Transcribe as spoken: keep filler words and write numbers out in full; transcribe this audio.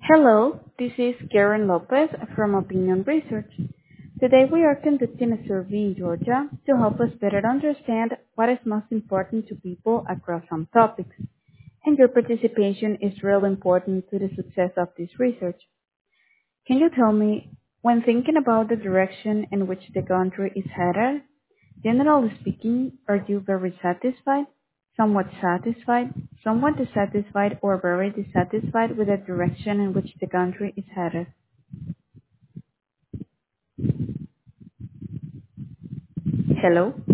Hello, this is Karen Lopez from Opinion Research. Today we are conducting a survey in Georgia to help us better understand what is most important to people across some topics, and your participation is really important to the success of this research. Can you tell me, when thinking about the direction in which the country is headed, generally speaking, are you very satisfied, somewhat satisfied, somewhat dissatisfied, or very dissatisfied with the direction in which the country is headed? Hello?